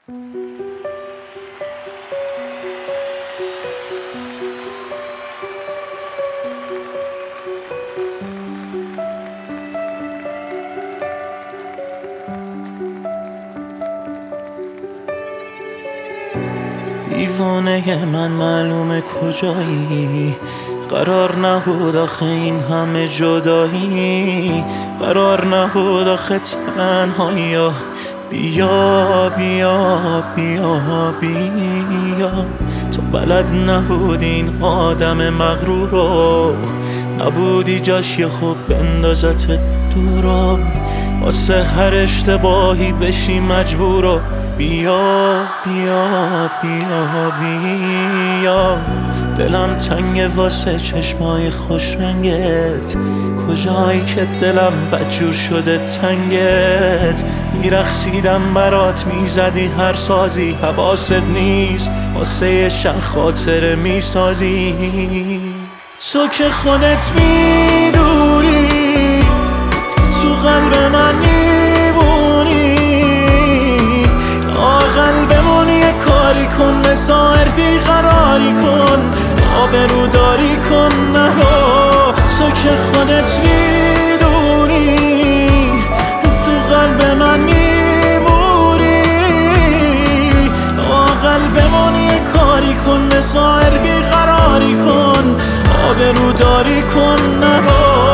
دیوانه من معلومه کجایی، قرار نبود آخه این همه جدایی، قرار نبود آخه تنهایی. بیا بیا بیا بیا، تو بلد نبودی این آدم مغرور رو، نبودی جاش یه خوب بندازت دورا، واسه هر اشتباهی بشی مجبورو. بیا بیا بیا بیا، دلم تنگه واسه چشمای خوش رنگت، کجایی که دلم بدجور شده تنگت. میرقصیدم برات، میزدی هر سازی، حواست نیست واسه یه شب خاطره میسازی. تو که خودت میدونی تو قلب من میمونی، قلبمون یه کاری کن، مسائر بیقراری کن، آبروداری کن نرو. تو که خودت میدونی تو قلب من میمونی، قلبمون یه کاری کن، مسائر بیقراری کن، آبروداری کن نرو.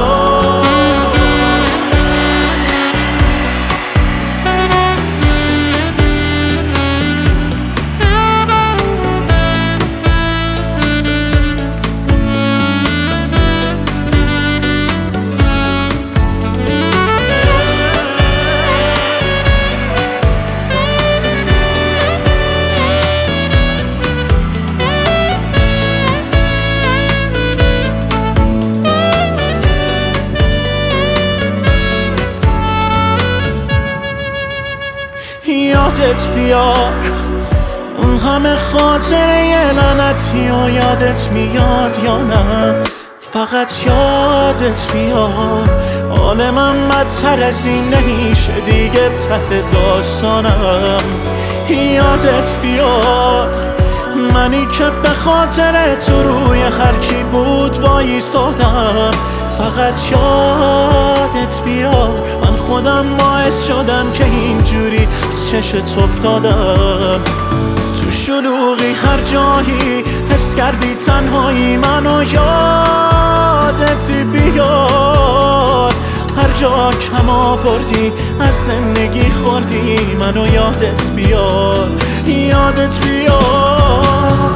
یادت بیار اون همه خاطره یه لعنتی و یادت میاد یا نه؟ فقط یادت بیار حال من بدتر از این نمیشه دیگه ته داستانم. یادت بیار منی که به خاطر تو روی هر کی بود وایسادم. فقط یادت بیار من خودم باعث شدم که اینجوری از چشت افتادم. تو شلوغی هر جایی حس کردی تنهایی، منو یادت بیار هر جا کم آوردی از زندگی خوردی، منو یادت بیار یادت بیار.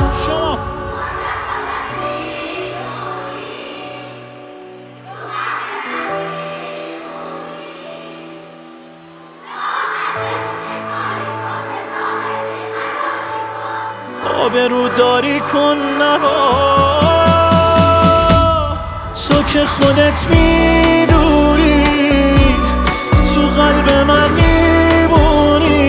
آبروداری کن نرو. تو که خودت میدونی تو قلب من میمونی،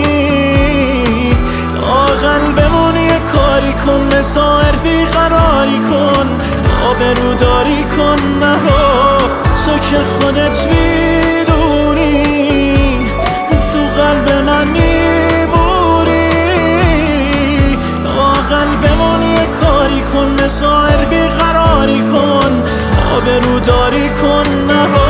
قلبمون یه کاری کن، مسائر بیقراری کن، آبروداری کن نرو. تو که خودت میدونی تو قلب من قلبمون یه کاری کن، مسائر بیقراری کن، آبروداری کن نرو.